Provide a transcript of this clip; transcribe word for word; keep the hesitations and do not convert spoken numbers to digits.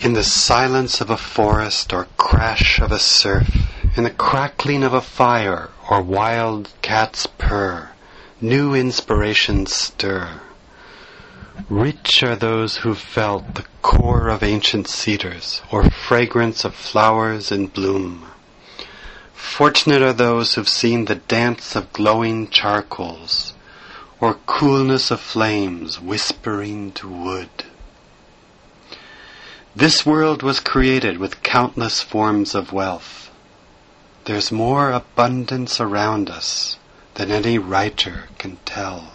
In the silence of a forest or crash of a surf, in the crackling of a fire or wild cat's purr, new inspirations stir. Rich are those who've felt the core of ancient cedars or fragrance of flowers in bloom. Fortunate are those who've seen the dance of glowing charcoals or coolness of flames whispering to wood. This world was created with countless forms of wealth. There's more abundance around us than any writer can tell.